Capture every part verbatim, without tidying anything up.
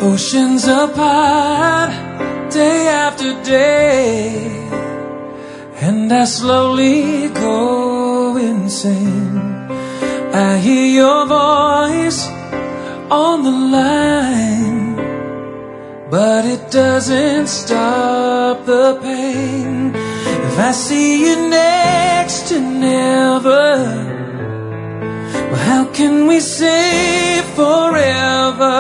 Oceans apart, day after day, and I slowly go insane. I hear your voice on the line, but it doesn't stop the pain. If I see you next to never, well, how can we say forever?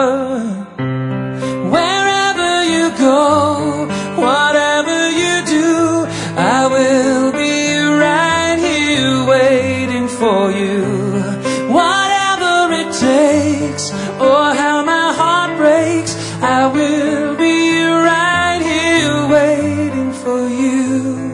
Wherever you go, whatever you do, I will be right here waiting for you. Whatever it takes, or how my heart breaks, I will be right here waiting for you.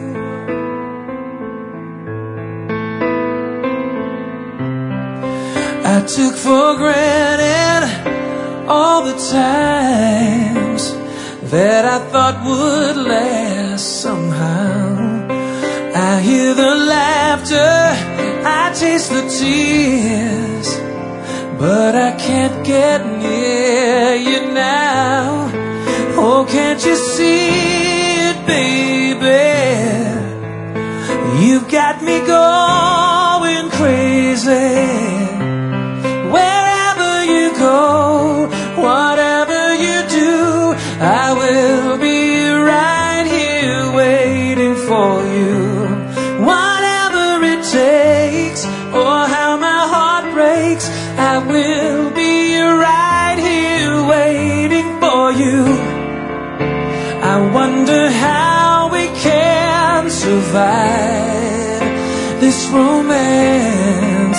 I took for granted all the times that I thought would last somehow. I hear the laughter, I taste the tears, but I can't get near you now. Oh, can't you see it, baby? You've got me going crazy. Wherever you go, whatever you do, I will be right here waiting for you. Whatever it takes, or how my heart breaks, I will be right here waiting for you. I wonder how we can survive this romance,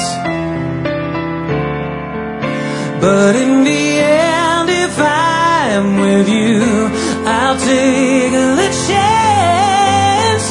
but in the end, if I'm with you, I'll take the chance.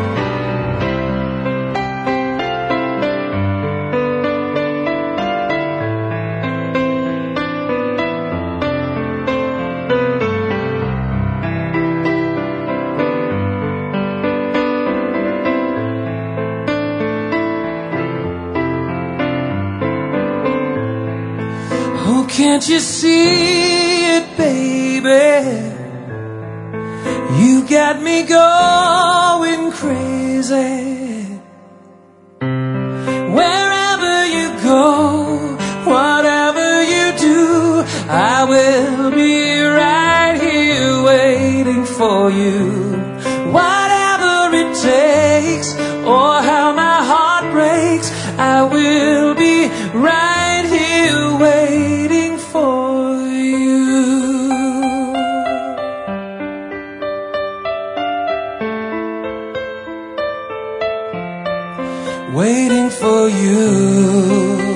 Oh, can't you see it, baby? You got me going crazy. Wherever you go, whatever you do, I will be right here waiting for you. Whatever it takes, or how my heart breaks, I will be right here waiting for you. Waiting for you.